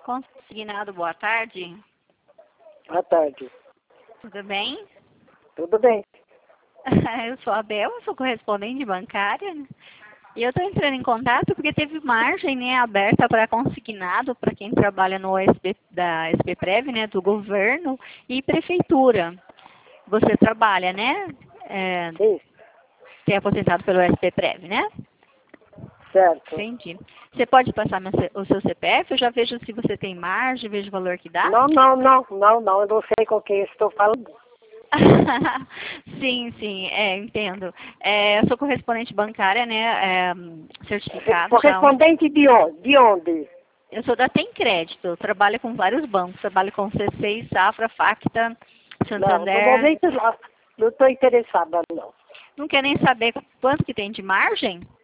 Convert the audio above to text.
Consignado, boa tarde. Boa tarde. Tudo bem? Tudo bem? Eu sou a Bel, sou correspondente bancária. E eu estou entrando em contato porque teve margem, né, aberta para consignado para quem trabalha no OSP, da SPPrev, né, do governo e prefeitura. Você trabalha, né? Sim, Você é aposentado pelo SPPrev, né? certo. Entendi. Você pode passar o seu CPF? Eu já vejo se você tem margem, vejo o valor que dá. Não, eu não sei com quem eu estou falando. Sim, entendo. Eu sou correspondente bancária, né, certificada. Correspondente de onde? De onde? Eu sou da Tem Crédito, trabalho com vários bancos, trabalho com C6, Safra, Facta, Não, no Santander. momento não estou interessada, não. Não quer nem saber quanto que tem de margem?